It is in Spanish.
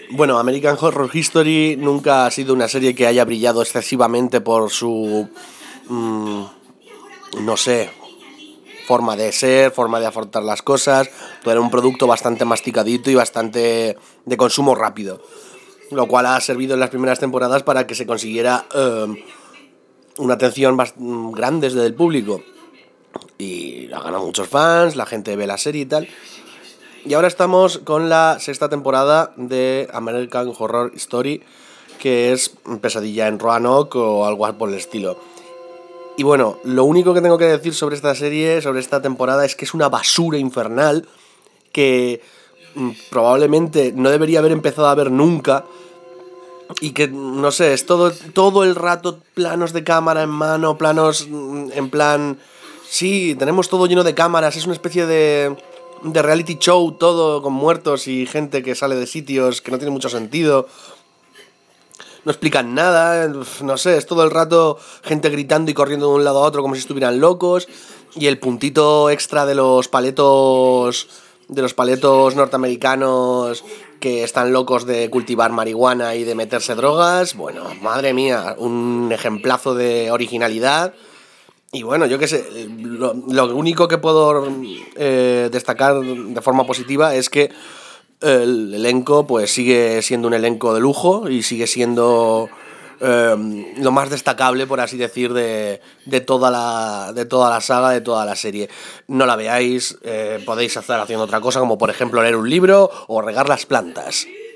Bueno, American Horror History nunca ha sido una serie que haya brillado excesivamente por su, no sé, forma de ser, forma de afrontar las cosas. Todo era un producto bastante masticadito y bastante de consumo rápido, lo cual ha servido en las primeras temporadas para que se consiguiera una atención grande desde el público. Y ha ganado muchos fans, la gente ve la serie y tal. Y ahora estamos con la sexta temporada de American Horror Story, que es Pesadilla en Roanoke o algo por el estilo. Y bueno, lo único que tengo que decir sobre esta serie, sobre esta temporada, es que es una basura infernal que probablemente no debería haber empezado a ver nunca. Y que, no sé, es todo el rato planos de cámara en mano, planos en plan... Sí, tenemos todo lleno de cámaras, es una especie de reality show, todo con muertos y gente que sale de sitios que no tiene mucho sentido. No explican nada, no sé, es todo el rato gente gritando y corriendo de un lado a otro como si estuvieran locos. Y el puntito extra de los paletos norteamericanos que están locos de cultivar marihuana y de meterse drogas. Bueno, madre mía, un ejemplazo de originalidad. Y bueno, yo qué sé, lo único que puedo destacar de forma positiva es que el elenco pues sigue siendo un elenco de lujo y sigue siendo lo más destacable, por así decir, de toda la saga, de toda la serie. No la veáis, podéis estar haciendo otra cosa, como por ejemplo leer un libro o regar las plantas.